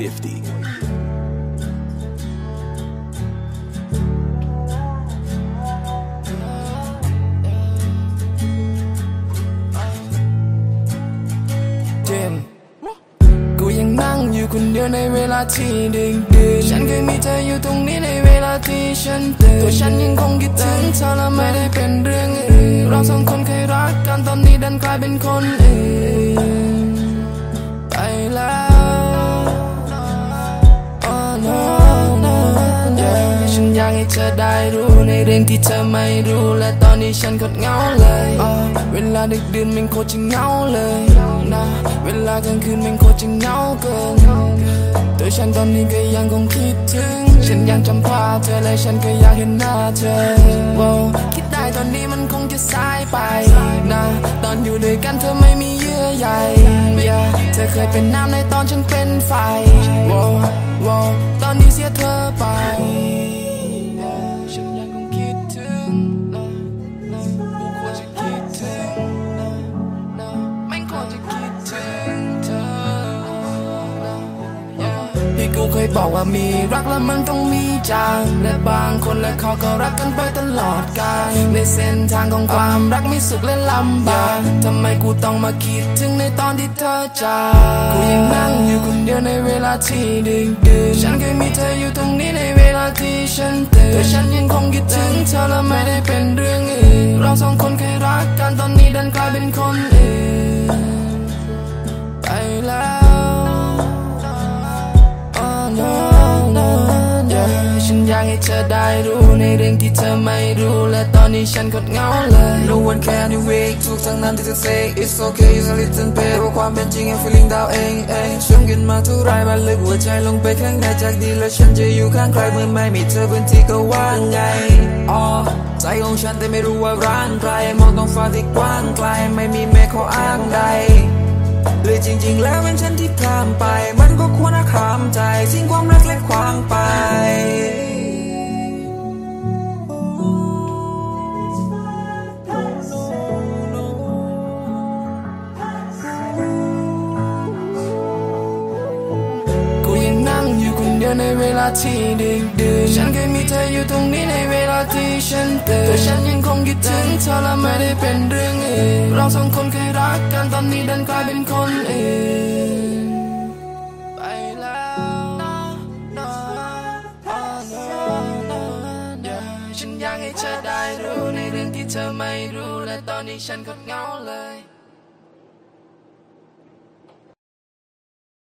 50. กูยังนั่งอยู่คนเดียวในเวลาที่ดึกดื่นฉันเคยมีเธออยู่ตรงนี้ในเวลาที่ฉันตื่นตัวฉันยังคงคิดถึงเธอและไม่ได้เป็นเรื่องอื่นเราสองคนเคยรักกันตอนนี้ดันกลายเป็นคนอื่นไปแล้วฉันอยากให้เธอได้รู้ในเรื่องที่เธอไม่รู้และตอนนี้ฉันก็เหงาเลยเวลาดึกดื่นมันโคตรจะเหงาเลยนะเวลากลางคืนมันโคตรจะเหงาเกินตัวฉันตอนนี้ก็ยังคงคิดถึงฉันยังจำภาพเธอและฉันก็อยากเห็นหน้าเธอคิดได้ตอนนี้มันคงจะสายไปนะตอนอยู่ด้วยกันเธอไม่มีเยื่อใยเธอเคยเป็นน้ำในตอนฉันเป็นไฟตอนนี้เสียเธอไปฉันยังคงคิดถึงกูควรจะคิดถึงไม่ควรจะคิดถึงเธอพี่กูเคยบอกว่ามีรักแล้วมันต้องมีจางและบางคนและเขาก็รักกันไปตลอดกาลในเส้นทางของความรักมีสุขและลำบากทำไมกูต้องมาคิดถึงในตอนที่เธอจากกูยังนั่งอยู่คนเดียวในเวลาที่ดึกดื่นฉันเคยมีเธออยู่ตรงนี้ในเวลาที่ฉันตื่นแต่ฉันยังคงคิดถึงเธอและไม่ได้เป็นเรื่องอื่นเราสองคนเคยรักกันตอนนี้ดันกลายเป็นคนอื่นไปแล้วฉันอยากให้เธอได้รู้ในเรื่องที่เธอไม่รู้และตอนนี้ฉันก็เหงาเลย No one can you wake ทุกทั้งนั้นที่เธอ say it's okay you listen pay เพราะความเป็นจริง I'm feeling down ช่วงกันมาเท่าไรมันลึกหัวใจลงไปข้างในจากดีแล้วฉันจะอยู่ข้างใครเมื่อไม่มีเธอพื้นที่ก็ว่างไงใจของฉันแต่ไม่รู้ว่าร้างใครมองท้องฟ้าที่กว้างไกลไม่มีแม้ข้ออ้างใดเลยจริงๆแล้วเป็นฉันที่ข้ามไปมันก็ควรจะข้ามใจทิ้งความรักเล็กขวางไปในเวลาที่ดึกดื่นฉันเคยมีเธออยู่ตรงนี้ในเวลาที่ฉันตื่นแต่ฉันยังคงคิดถึงเธอและไม่ได้เป็นเรื่องอื่นเราสองคนเคยรักกันตอนนี้ดันกลายเป็นคนอื่นไปแล้วฉันอยากให้เธอได้รู้ในเรื่องที่เธอไม่รู้และตอนนี้ฉันก็เหงาเลย